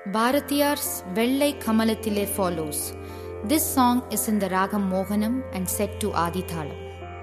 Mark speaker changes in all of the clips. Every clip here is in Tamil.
Speaker 1: Bharatiyar's Vellai Kamalathile follows. This song is in the Ragam Mohanam and set to Adi Thalam.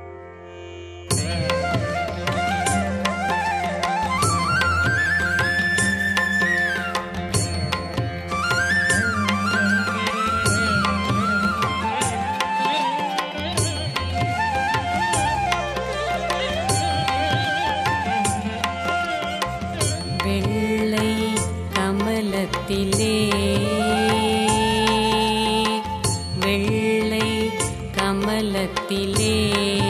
Speaker 2: வெள்ளை கமலத்திலே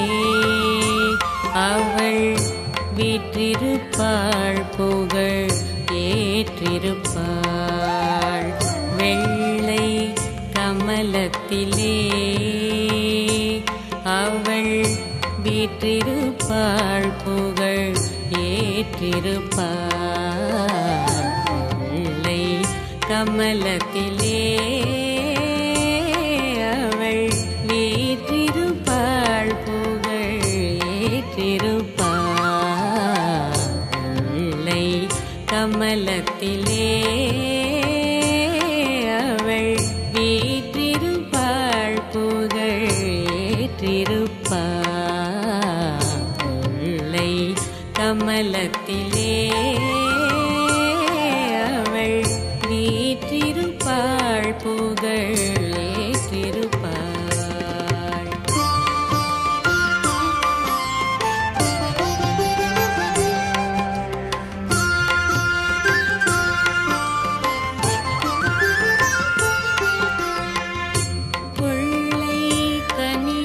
Speaker 2: அவள் வீற்றிருப்பாள், புகழ் ஏற்றிருப்பாள். வெள்ளை கமலத்திலே அவள் வீற்றிருப்பாள், புகழ் ஏற்றிருப்பாள். கமலத்திலே அவள் வீற்றிருப்பாள், புகழ் ஏற்றிருப்பாள். கமலத்திலே அவள் வீற்றிருப்பாள், புகழ் ஏற்றிருப்பாள். கமலத்திலே வீற்றிருப்பாள், புகழ் ஏற்றிருப்பாள். கொள்ளை கனி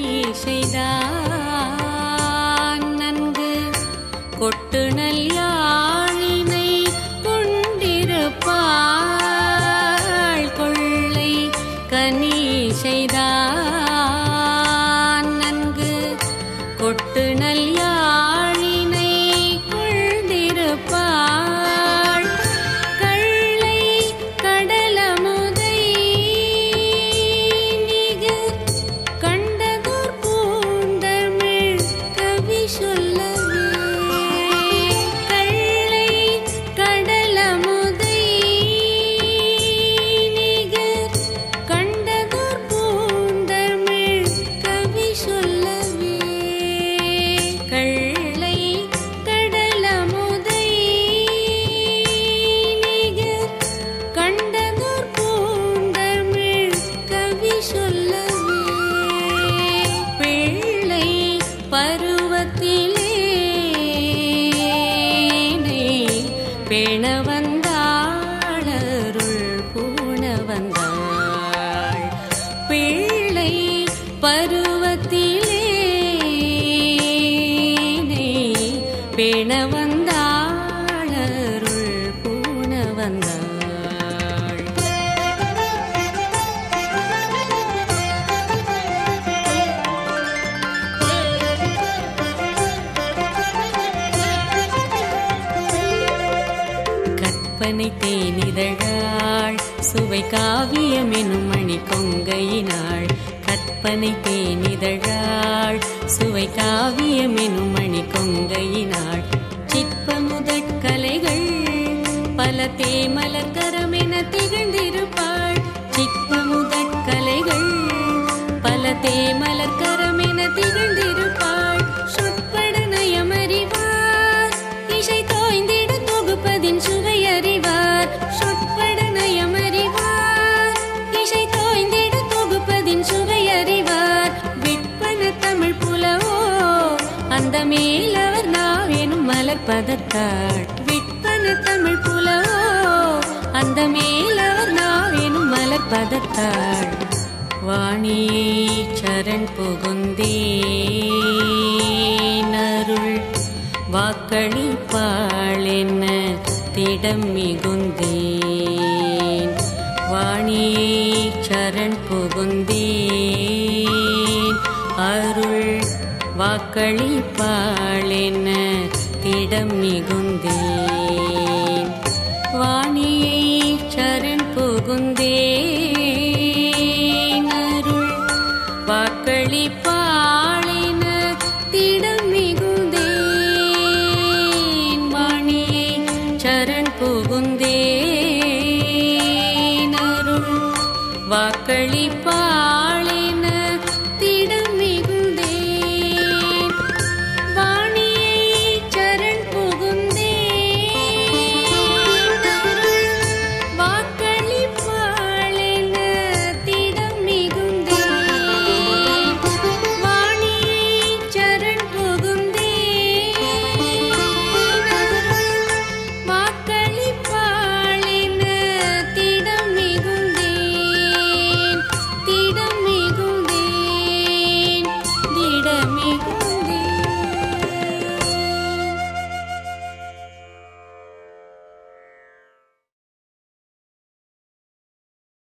Speaker 2: செய்தான் நன்கு கொட்டுநல் யாழினை கொண்டிருப்பாள். கனி செய்தான் நன்கு கொட்டுநல் யாழினை கொண்டிருப்பாள். கள்ளை கடலமுதை நிகர் கண்டதோர் பூந்தமிழ் கவி சொல்லவே. கள்ளை கடலமுதை பருவத்திலே பேண வந்தாள், அருள் பூண வந்தாள். பிள்ளை பருவத்திலே பேண வந்தாள், அருள் பூண வந்தாள். கற்பனை தேனிதழாள், சுவை காவியம் எனும் மணி கொங்கையினாள். கற்பனை தேனிதழாள், சுவை காவியம் எனும் மணி கொங்கையினாள். சிற்ப முதற்கலைகள் பல தேமலர் கரமென திகழ்ந்திருப்பாள். சிற்ப முதற்கலைகள் பல தேமலர் கரமென திகழ்ந்திருப்பாள். சொற்பட நயமறிவார், இசை தோய்ந்திட தொகுப்பதின் சுவை அறிவார். சொற்பட நயமறிவார், இசை தோய்ந்திட தொகுப்பதின் சுவை அறிவார். விற்பன தமிழ் புலவோ அந்த மேலவர் நாவெனும் மலர்பதத்தாள். விற்பன தமிழ் புலவோ அந்த மேலவர் நாவெனும் மலர்பதத்தாள். வாணியை சரண் புகுந்தேன், அருள் வாக்களிப்பாள் என்ன திடம் மிகுந்தேன். வாணியை சரண் புகுந்தேன், அருள் வாக்களிப்பாள் என்ன திடம் மிகுந்தேன். வாணியை சரண் புகுந்தேன், அருள் வாக்களிப்பாள் என்ன திடம் மிகுந்தேன். வாணியை சரண் புகுந்தேன், வாக்களிப்பாய்.